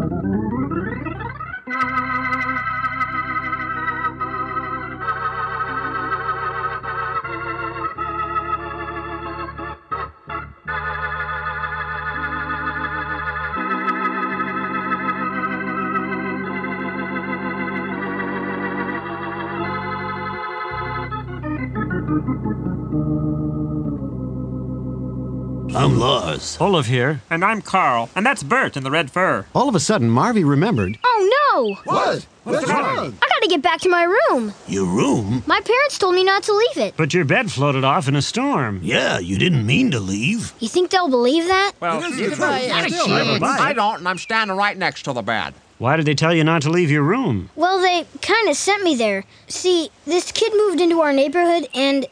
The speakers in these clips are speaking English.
I'm Lars. Olaf here. And I'm Carl. And that's Bert in the red fur. All of a sudden, Marvy remembered. Oh, no! What? What's wrong? I gotta get back to my room. Your room? My parents told me not to leave it. But your bed floated off in a storm. Yeah, you didn't mean to leave. You think they'll believe that? Well, I don't, and I'm standing right next to the bed. Why did they tell you not to leave your room? Well, they kind of sent me there. See, this kid moved into our neighborhood and...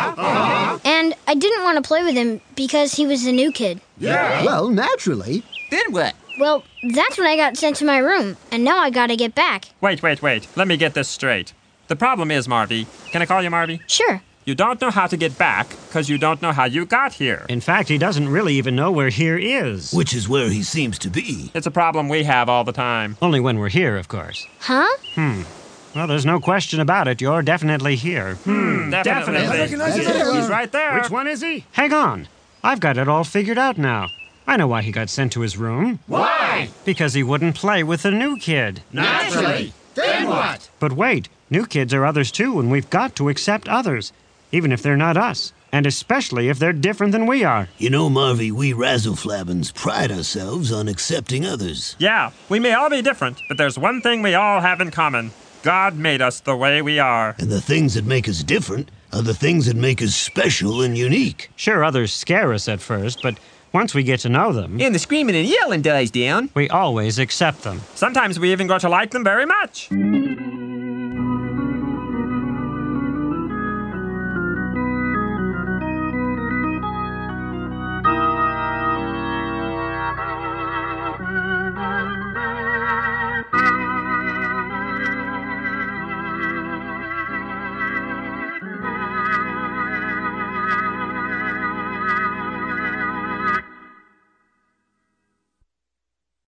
And I didn't want to play with him because he was a new kid. Well, naturally. Then what? Well, that's when I got sent to my room, and now I gotta get back. Wait. Let me get this straight. The problem is, Marvy. Can I call you Marvy? Sure. You don't know how to get back because you don't know how you got here. In fact, he doesn't really even know where here is. Which is where he seems to be. It's a problem we have all the time. Only when we're here, of course. Huh? Well, there's no question about it. You're definitely here. Definitely. He's right there. Which one is he? Hang on. I've got it all figured out now. I know why he got sent to his room. Why? Because he wouldn't play with the new kid. Naturally. Then what? But wait, new kids are others too, and we've got to accept others, even if they're not us, and especially if they're different than we are. You know, Marvy, we Razzleflabbins pride ourselves on accepting others. Yeah, we may all be different, but there's one thing we all have in common. God made us the way we are. And the things that make us different are the things that make us special and unique. Sure, others scare us at first, but once we get to know them, And the screaming and yelling dies down. we always accept them. Sometimes we even grow to like them very much.